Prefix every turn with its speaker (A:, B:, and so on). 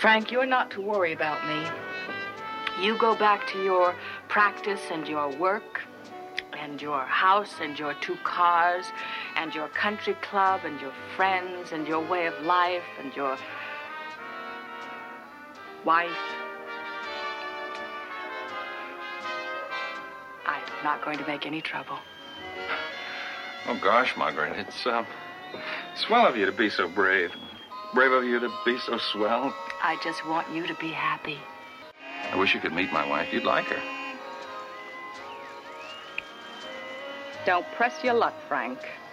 A: Frank, you're not to worry about me. You go back to your practice and your work and your house and your 2 cars and your country club and your friends and your way of life and your wife. I'm not going to make any trouble.
B: Oh, gosh, Margaret, it's swell of you to be so brave. Brave of you to be so swell.
A: I just want you to be happy.
B: I wish you could meet my wife. You'd like her.
A: Don't press your luck, Frank.